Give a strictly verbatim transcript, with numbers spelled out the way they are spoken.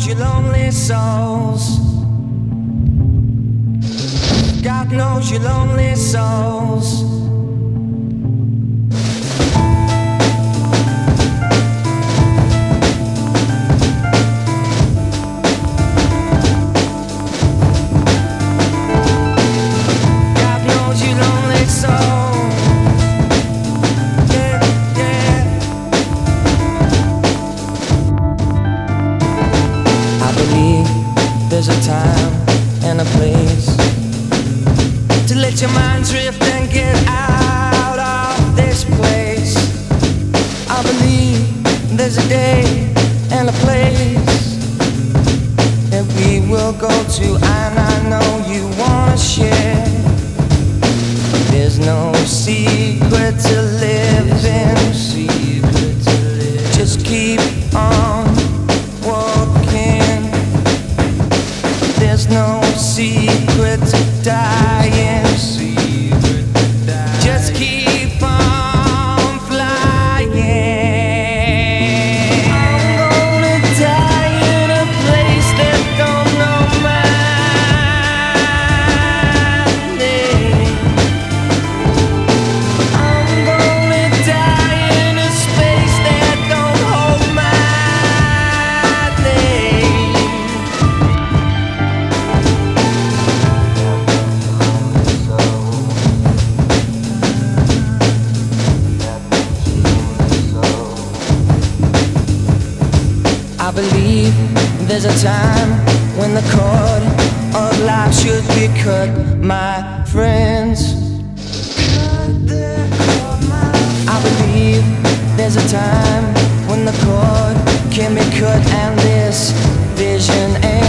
your lonely souls. God knows your lonely souls. God knows your lonely souls. Yeah, yeah. I believe there's a time and a place to let your mind drift and get out of this place. I believe there's a day and a place that we will go to, and I know you wanna share. There's no secret to living. Just keep on walking. There's no secret to dying. Just keep on flying. I'm gonna die in a place that don't know my name. I'm gonna die in a space that don't hold my name. I believe there's a time when the cord of life should be cut, my friends. I believe there's a time when the cord can be cut, and this vision ends.